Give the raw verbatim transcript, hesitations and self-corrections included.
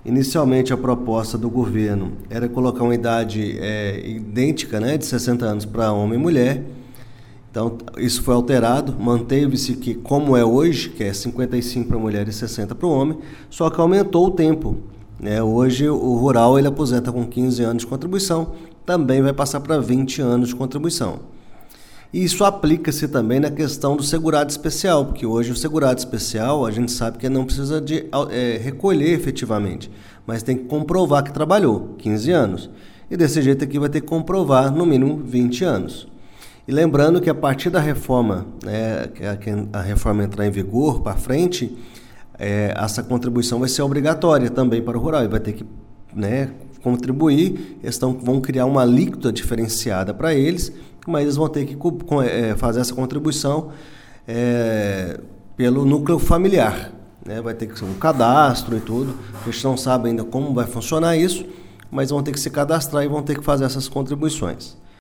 Inicialmente, a proposta do governo era colocar uma idade é, idêntica, né, de sessenta anos para homem e mulher. Então, isso foi alterado, manteve-se que como é hoje, que é cinquenta e cinco para a mulher e sessenta para o homem, só que aumentou o tempo. Né? Hoje, o rural ele aposenta com quinze anos de contribuição, também vai passar para vinte anos de contribuição. E isso aplica-se também na questão do segurado especial, porque hoje o segurado especial, a gente sabe que não precisa de é, recolher efetivamente, mas tem que comprovar que trabalhou quinze anos. E desse jeito aqui vai ter que comprovar no mínimo vinte anos. E lembrando que a partir da reforma, né, que a reforma entrar em vigor para frente, é, essa contribuição vai ser obrigatória também para o rural, e vai ter que, né, contribuir. Eles tão, vão criar uma alíquota diferenciada para eles, mas eles vão ter que é, fazer essa contribuição é, pelo núcleo familiar. Né? Vai ter que ser um cadastro e tudo. A gente não sabe ainda como vai funcionar isso, mas vão ter que se cadastrar e vão ter que fazer essas contribuições.